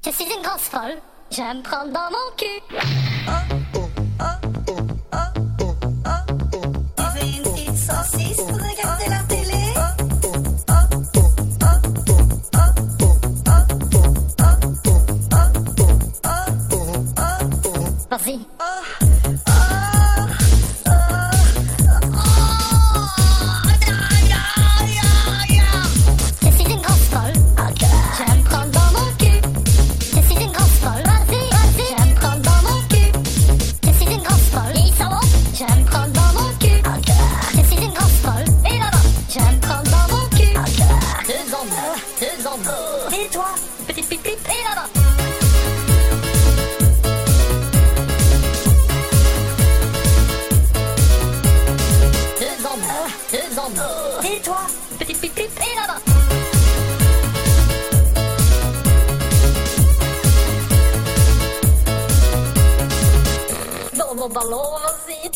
Je suis une grosse folle, j'aime prendre dans mon cul. Tu veux une petite saucisse pour regarder la télé? Vas-y. Je suis une grosse folle, j'aime prendre dans mon cul. Je suis une grosse folle, vas-y, j'aime prendre dans mon cul. Je suis une grosse folle, ils sont bons, j'aime prendre dans mon cul. Je suis une grosse folle, et là-bas, j'aime prendre dans mon cul. Deux hommes, Et toi? petite pipe pipe, et là-bas. Deux hommes, Et toi? petite pipe pipe, et là-bas. Dans mon ballon, vas-y.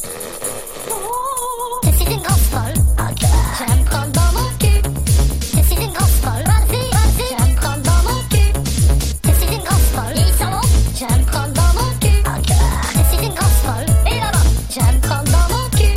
Je suis une grosse folle, j'aime prendre dans mon cul. Je suis une grosse folle, vas-y, j'aime prendre dans mon cul. Je suis une grosse folle, ils sont bons, j'aime prendre dans mon cul. Je suis une grosse folle, et là-bas, j'aime prendre dans mon cul.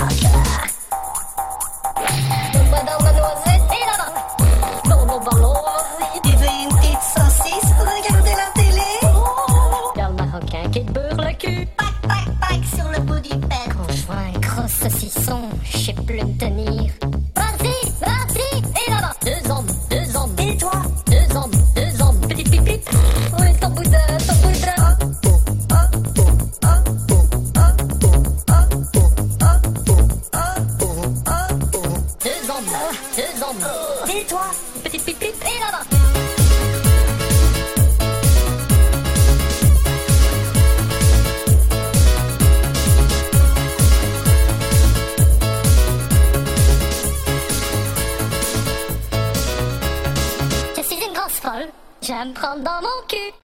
Donne-moi dans ma noisette, et là-bas, dans mon ballon, vas-y. Tu veux une petite saucisse pour regarder la télé? Y'a le Marocain qui te beurre le cul. Pac, pac, pac sur le bout du pet. Quand je vois un gros saucisson, je sais plus me tenir. Vas-y, et là-bas. Deux hommes, Et toi? deux hommes, petite pipe pipe. Oui, ton bout de bras. Deux hommes, Et toi? petite pipe pipe, et là-bas. Je suis une grosse folle, j'aime prendre dans mon cul.